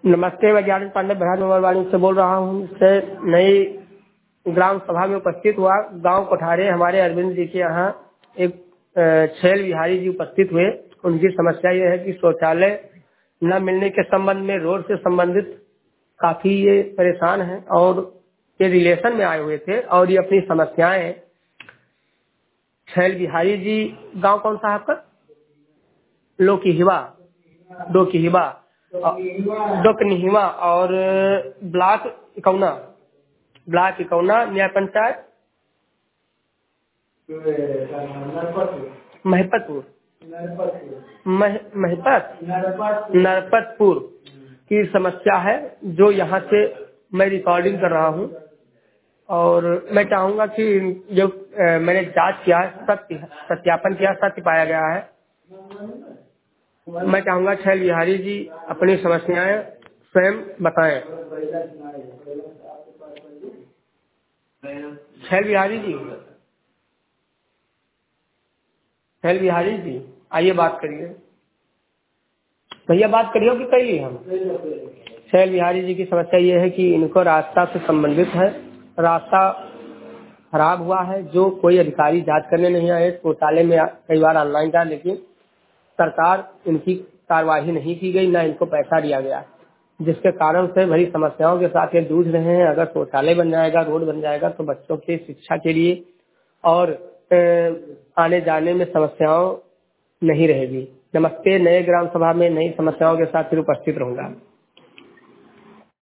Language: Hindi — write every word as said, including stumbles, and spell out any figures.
नमस्ते, मैं ज्ञान पांडे बिहार मोबाइल से बोल रहा हूँ। से नई ग्राम सभा में उपस्थित हुआ गांव कोठारे हमारे अरविंद जी के यहाँ एक अ, छैल बिहारी जी उपस्थित हुए। उनकी समस्या यह है कि शौचालय न मिलने के संबंध में रोड से संबंधित काफी ये परेशान हैं और ये रिलेशन में आए हुए थे और ये अपनी समस्याएं छैल बिहारी जी। गांव कौन सा है आपका? लोकीहिवा, डोकीहिवा, डोकनिहिवा और ब्लॉक इकौना, ब्लॉक इकौना, न्याय पंचायत महपतपुर, मह, महपत नरपतपुर की समस्या है, जो यहाँ से मैं रिकॉर्डिंग कर रहा हूँ। और मैं चाहूंगा कि जो अ, मैंने जांच किया है, सत्य सत्यापन किया, सत्य पाया गया है। मैं चाहूंगा छैल बिहारी जी अपनी समस्याएं स्वयं बताएं। छैल बिहारी जी, छैल बिहारी जी आइए बात करिए। भैया बात करिए कि करिए हम। छैल बिहारी जी की समस्या ये है कि इनको रास्ता से संबंधित है। रास्ता खराब हुआ है, जो कोई अधिकारी जांच करने नहीं आए। शौचालय में कई बार ऑनलाइन था, लेकिन सरकार इनकी कार्यवाही नहीं की गई, ना इनको पैसा दिया गया, जिसके कारण से बड़ी समस्याओं के साथ ये जूझ रहे हैं। अगर शौचालय बन जाएगा, रोड बन जाएगा, तो बच्चों की शिक्षा के लिए और अ, आने जाने में समस्याओं नहीं रहेगी। नमस्ते, नए ग्राम सभा में नई समस्याओं के साथ फिर उपस्थित रहूंगा।